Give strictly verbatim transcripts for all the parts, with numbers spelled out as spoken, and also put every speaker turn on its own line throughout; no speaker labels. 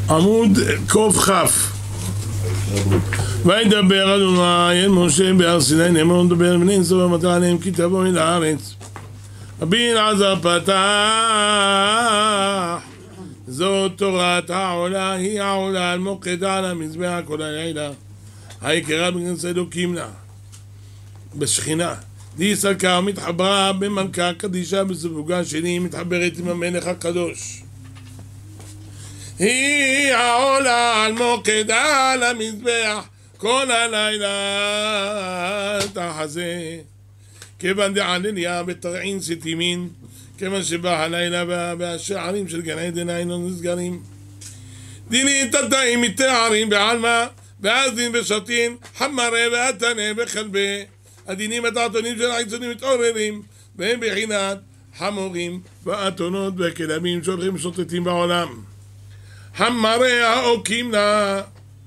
עמוד קוף כף. וידבר אדוני אל משה בהר סיני נאמר לדבר אל בני ישראל ואמרת עליהם כי תבואו אל הארץ. רבי אלעזר פתח, זאת תורת העולה, היא העולה על מוקד על המזבח כל הלילה. העיקרה בכנסת אלוקים לה בשכינה. די סלקה ומתחברה במלכה קדישה בסבוגה שלי, מתחברת עם המלך הקדוש. היא העולה על מוקד על המזבח כל הלילה תחזה. כיוון דעלליה בתרעין סתימין, כיוון שבא הלילה והשערים של גן עדן היינו נסגרים. דיני תתאים מתארים בעלמה ואז דין בשתין חמרה ועתנה בחלבה. הדינים התעתונים של העיצונים מתעוררים והם בחינת חמורים ואתונות וכלבים שהולכים שוטטים בעולם. חמרי העוקים לה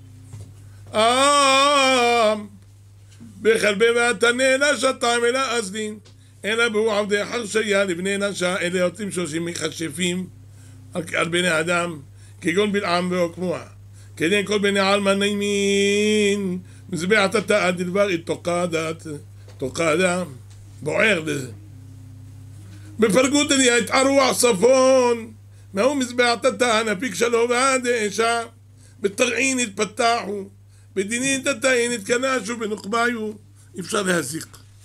עם בחלבה ועתנה לה שתיים אלא אזדין אלא בו עבדי חרשיה לבני נשה. אלה יוצאים שלושים מכשפים על בני אדם כגון בלעם ועוקמוה כדין כל בני עלמא נעימין מזבחת התאה דלבר תוקדת תוקדה בוער לזה בפרגות אליה את ארוח צפון מהו מזבחת התאה נפיק שלו ועד אישה בתרעין התפתחו בדינין תתאין התכנשו בנוחביו. אפשר להזיק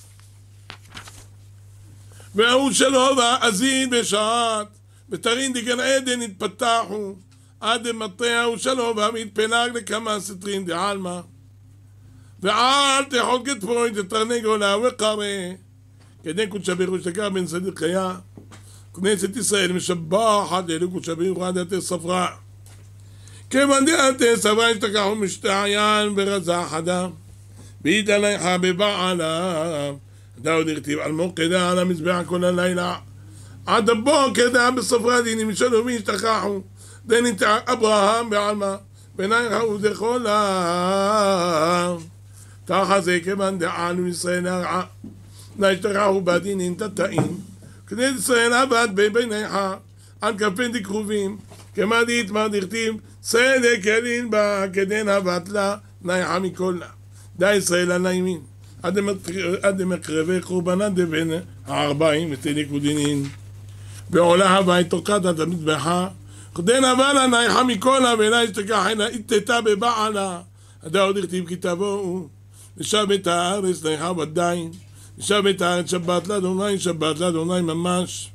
והוא שלו והאזין בשעת בתרעין דגן עדן התפתחו עד מטהו שלו והמתפנק לכמה סטרין דעלמה ועל תחול כתפוי תתרנגולה וקרא כדי קודשא בריך ושתקע בן צדיק היה כנסת ישראל משבחת אלו קודשא בריך ועדת ספרה כיוון דעת ספרה השתכחו משתעיין ברזה חדה והתהלכה בבעלה דאוד הכתיב על מוקדה על המזבח כל הלילה עד הבוקר דעה בספרה דינים משלו והשתכחו דנית אברהם בעלמה בנייך ובדכל העם תחזה כיוון דענו ישראל הרעה נשתכחו בדינין תתאים כנסת ישראל עבד בבנייך על כפן דקרובים כמה דהתמר דכתיב צדק ילין בה כדין הבת לה נייחה מכל לה דה ישראל הנעימין עד מקרבי קורבנה דבין הארבעים וצדק ודינין בעולה הבית תוקעת את המזבחה כדין הבת לה נייחה מכל לה ואינה השתכח אינה התתה בבעלה עדה עוד הכתיב כי תבואו לשבת הארץ נייחה ודין לשבת הארץ שבת לאדוני שבת לאדוני ממש.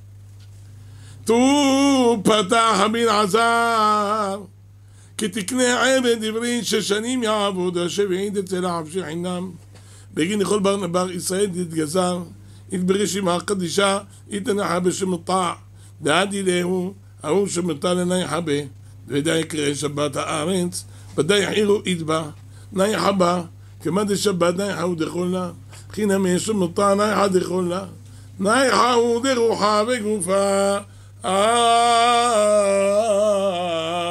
תו פתח רבי אלעזר כי תקנה עבד עברי ששנים יעבוד השביעית אצל העבשי חינם בגין לכל בר בר ישראל תתגזר התברשימה הקדישה התנחה בשמטע דעדי להו ההוא שמטע לנייחה בה ודאי יקרא שבת הארץ ודאי יחירו איתבה נייחה בה כמה דשבת נייחה ודכולה חינמי שמטע נייחה דכולה נייחה ודרוחה וגופה